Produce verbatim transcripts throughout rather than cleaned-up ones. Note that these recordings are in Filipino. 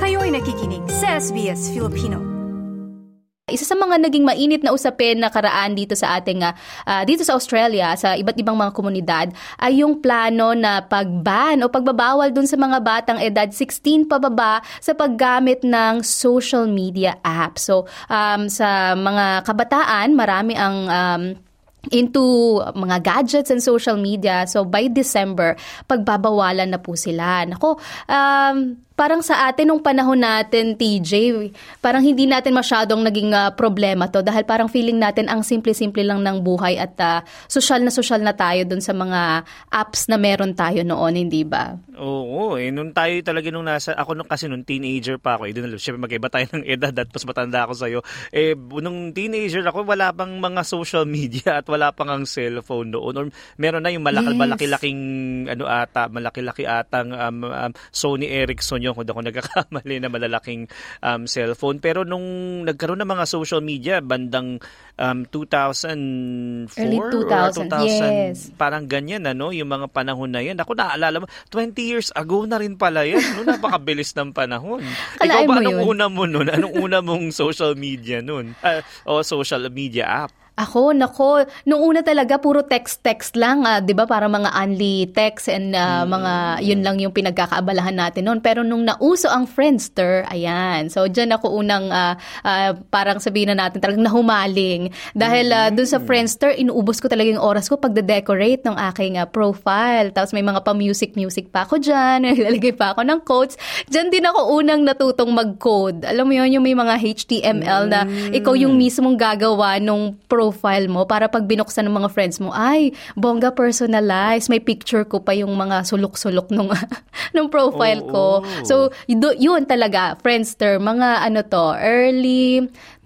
Kayo'y nakikinig sa S B S Filipino. Isa sa mga naging mainit na usapin na karaan dito sa ating uh, dito sa Australia, sa iba't ibang mga komunidad, ay yung plano na pag-ban o pagbabawal dun sa mga batang edad sixteen pababa sa paggamit ng social media app. So, um, sa mga kabataan, marami ang um, into mga gadgets and social media. So, by December, pagbabawalan na po sila. Nako, um, parang sa atin, nung panahon natin, T J, parang hindi natin masyadong naging uh, problema to dahil parang feeling natin ang simple-simple lang ng buhay at uh, social na social na tayo dun sa mga apps na meron tayo noon, hindi ba? Oo, eh, nung tayo talaga nung nasa, ako nung kasi nung teenager pa ako, eh, dun, syempre mag-iba tayo ng edad at mas matanda ako sa'yo. Eh, nung teenager ako, wala pang mga social media at wala pang ang cellphone noon. Or meron na yung malaki, yes. malaki-laking, ano ata, malaki-laki atang um, um, Sony Ericsson kung ako nagkakamali na malalaking um, cellphone. Pero nung nagkaroon ng mga social media, bandang um, two thousand four Early two thousand, or two thousand, yes. Parang ganyan, ano, yung mga panahon na yan. Ako naaalala mo, twenty years ago na rin pala yan. No? Napakabilis ng panahon. Ikaw ba, anong una mo nun? Anong una mong social media nun? Uh, o social media app? Ako, nako, nung una talaga puro text-text lang, uh, 'di ba? Para mga only text and uh, mm. mga yun lang yung pinagkakaabalahan natin noon. Pero nung nauso ang Friendster, ayan. So diyan ako unang uh, uh, parang sabihin na natin talagang nahumaling dahil uh, dun sa Friendster inuubos ko talaga yung oras ko pagde-decorate ng aking uh, profile. Tapos may mga pa-music-music pa ako diyan, nilalagay pa ako ng quotes. Diyan din ako unang natutong mag-code. Alam mo yun, yung may mga H T M L na ikaw yung mismong gagawa nung profile profile mo para pag binuksan ng mga friends mo, ay, bongga personalized. May picture ko pa yung mga sulok-sulok nung, nung profile oh, ko. Oh. So, yun talaga, Friendster, mga ano to, early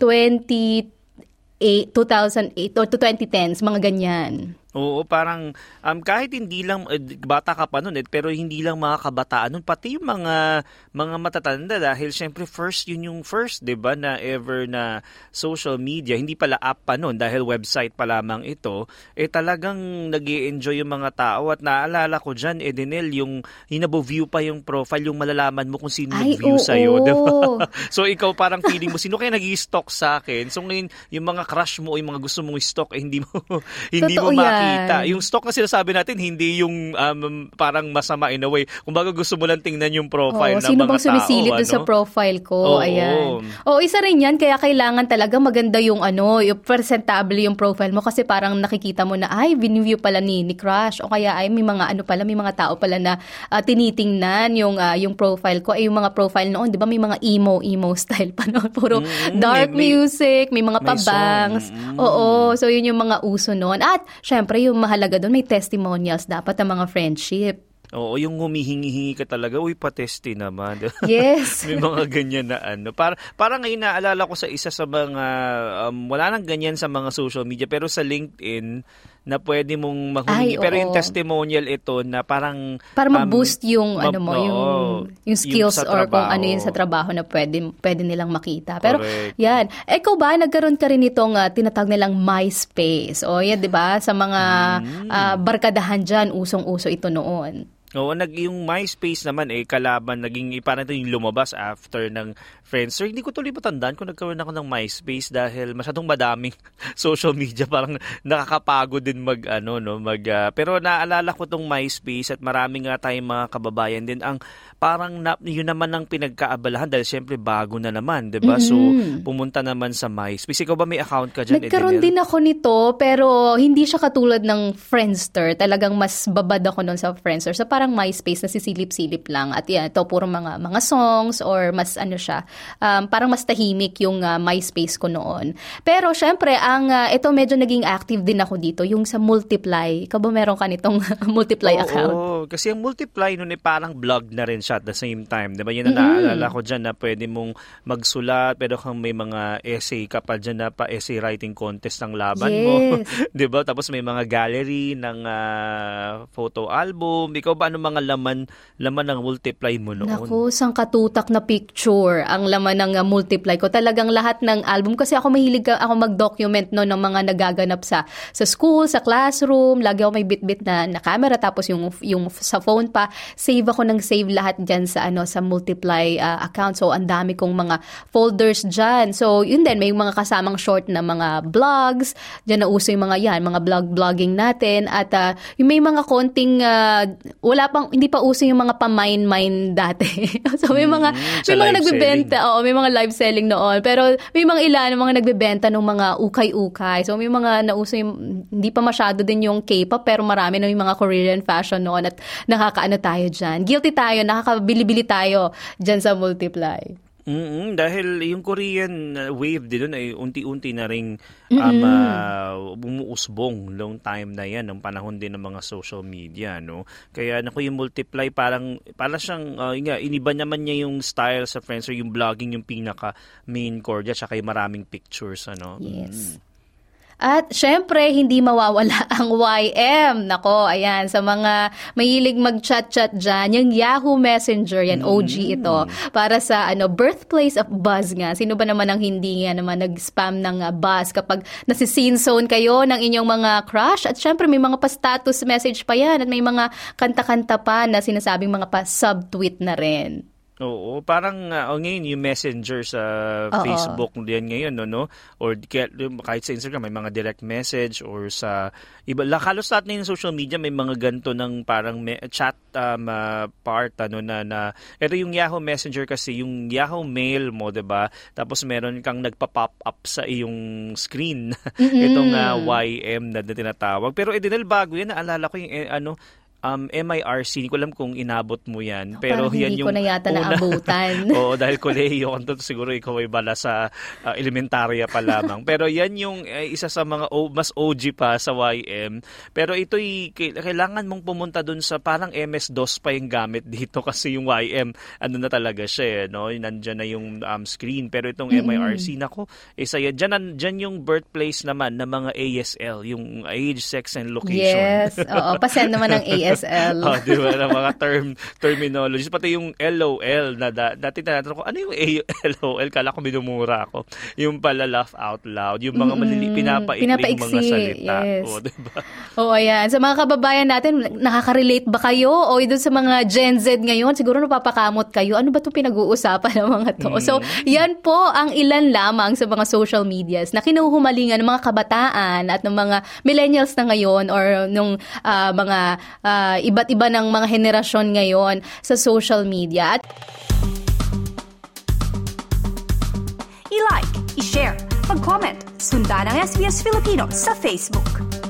twenty-eight, two thousand eight or to twenty tens, mga ganyan. Oo, parang um, kahit hindi lang eh, bata ka pa noon eh, pero hindi lang mga kabataan noon, pati yung mga mga matatanda dahil syempre first yun yung first, 'di ba, na ever na social media, hindi pala app pa noon dahil website pa lamang ito, eh talagang nag-i-enjoy yung mga tao at naalala ko diyan, Edenel, yung hinabo-view pa yung profile, yung malalaman mo kung sino nag-view sa iyo, 'di ba? So ikaw parang feeling mo sino kaya nag-i-stalk sa akin? So ngayon yung mga crush mo o yung mga gusto mong i-stalk eh, hindi mo hindi Totoo mo yan. Kita. Yung stalk na sinasabi natin, hindi yung um, parang masama in a way. Kung baga gusto mo lang tingnan yung profile Oo, ng mga tao. Sino bang sumisilip ano? doon sa profile ko? Oo, Ayan. Oo, isa rin yan. Kaya kailangan talaga maganda yung ano, yung presentable yung profile mo kasi parang nakikita mo na, ay, biniview pala ni, ni crush. O kaya, ay, may mga ano pala, may mga tao pala na uh, tinitingnan yung, uh, yung profile ko. Ay, yung mga profile noon, di ba, may mga emo, emo style pa noon. Puro mm, dark may, music, may mga may pabangs. Mm. Oo, so yun yung mga uso noon. At, syempre, yung mahalaga doon, may testimonials dapat ng mga friendship. Oo, yung humihingi-hingi ka talaga, uy, patesti naman. Yes. May mga ganyan na ano. Para, parang ngayon naalala ko sa isa sa mga, um, wala nang ganyan sa mga social media, pero sa LinkedIn, na pwede mong mahumingi. Ay, pero yung testimonial ito na parang para mag-boost um, yung ma- ano mo, no, yung yung skills yung or kung ano yun sa trabaho na pwede pwede nilang makita. Pero correct. Yan, ikaw ba nagkaroon ka rin itong uh, tinatawag nilang MySpace? O yan, 'di ba? Sa mga hmm. uh, barkadahan diyan, usong-uso ito noon. Oo, nag yung MySpace naman eh kalaban naging parang ito yung lumabas after ng Friendster. Hindi ko tuloy matandaan kung nagkaroon ako ng MySpace dahil masyadong madaming social media, parang nakakapagod din mag ano no, mag uh, pero naalala ko tong MySpace at marami nga tayong mga kababayan din ang parang na, yun naman ang pinagkaabalahan dahil syempre bago na naman, 'di ba? Mm-hmm. So pumunta naman sa MySpace. Ikaw ba may account ka diyan? Nagkaroon Edenel? Din ako nito pero hindi siya katulad ng Friendster. Talagang mas babad ako noon sa Friendster. So parang MySpace na sisilip-silip lang at yan, ito puro mga mga songs or mas ano siya, um, parang mas tahimik yung uh, MySpace ko noon. Pero syempre ang uh, ito medyo naging active din ako dito yung sa Multiply. Ikaw ba meron ka nitong Multiply oo, account? Oo, kasi ang Multiply noon eh parang blog na rin siya at the same time, 'di ba? Yun na mm-hmm. naalala ko diyan na pwede mong magsulat, pero kung may mga essay ka pa diyan na pa essay writing contest ng laban yes. mo, 'di ba? Tapos may mga gallery ng uh, photo album. Ikaw ba ano mga laman laman ng multiply mo noon? Naku, sang katutak na picture ang laman ng uh, multiply ko. Talagang lahat ng album kasi ako mahilig ka, ako mag-document no ng mga nagaganap sa sa school, sa classroom. Lagi ako may bit-bit na, na camera tapos yung yung sa phone pa, save ako ng save lahat diyan sa ano sa multiply uh, account. So ang dami kong mga folders diyan. So yun din may mga kasamang short na mga vlogs. Diyan na uso yung mga yan, mga vlog-vlogging natin at uh, yung may mga konting uh, wala pang hindi pa uso yung mga pa-mine-mine dati. So may mga mm, may mga nagbebenta, oo, may mga live selling noon. Pero may mga ilan mga nagbebenta ng mga ukay-ukay. So may mga nauso yung hindi pa masyado din yung K-pop pero marami na yung mga Korean fashion noon at nakakaano tayo diyan. Guilty tayo, nakakabili-bili tayo diyan sa multiply. Mm-hmm, dahil yung Korean wave din doon ay unti-unti na ring um, uh, bumuusbong long time na yan ng panahon din ng mga social media, no? Kaya naku yung multiply parang para siyang uh, nga, iniba naman niya yung style sa Friendster, yung vlogging yung pinaka main core niya tsaka yung maraming pictures, ano? Yes. Mm. At syempre, hindi mawawala ang Y M. Nako, ayan, sa mga mahilig mag-chat-chat dyan, yung Yahoo Messenger, yan, O G ito, para sa ano birthplace of buzz nga. Sino ba naman ang hindi nga naman nag-spam ng uh, buzz kapag nasi-scene zone kayo ng inyong mga crush? At syempre, may mga pa-status message pa yan at may mga kanta-kanta pa na sinasabing mga pa-subtweet na rin. Oo, parang uh, ngayon yung Messenger sa Oo. Facebook din ngayon, no, no? Or kahit sa Instagram may mga direct message or sa iba, halos lahat na yung social media may mga ganito ng parang me- chat um, uh, part ano na na ito yung Yahoo Messenger kasi yung Yahoo Mail mo, 'di ba? Tapos meron kang nagpa-pop up sa iyong screen itong uh, Y M na, na tinatawag. Pero edinal bago yan, naalala ko yung eh, ano Um, M I R C, hindi ko alam kung inabot mo yan. Pero parang yan hindi yung ko na yata una. naabutan. Oo, dahil kolehiyo kanto, siguro ikaw ay bala sa uh, elementarya pa lamang. Pero yan yung uh, isa sa mga o, mas O G pa sa Y M. Pero ito'y kailangan mong pumunta dun sa parang M S DOS pa yung gamit dito kasi yung Y M, ano na talaga siya, eh, no? Nandyan na yung um, screen. Pero itong mm-hmm. M I R C, nako, isa yan. Dyan, dyan yung birthplace naman ng mga A S L, yung age, sex, and location. Yes, oo. Pasend naman ng A S L. S L. Oh, di ba? Na mga term, terminologies. Pati yung L O L na da, dati tinatanong ko, ano yung L O L? Kala ko minumura ako. Yung pala laugh out loud. Yung mga malili, pinapaikling Pinapaiksi, mga salita. yes. O, di ba? Oo, ayan. Sa mga kababayan natin, nakaka-relate ba kayo? O doon sa mga Gen Z ngayon, siguro napapakamot kayo. Ano ba itong pinag-uusapan ng mga to? Mm. So, yan po ang ilan lamang sa mga social medias na kinuhumalingan ng mga kabataan at ng mga millennials na ngayon or nung uh, mga uh, Uh, iba't iba ng mga henerasyon ngayon sa social media. At I-like, i-share, mag-comment, sundan ang S B S Filipino sa Facebook.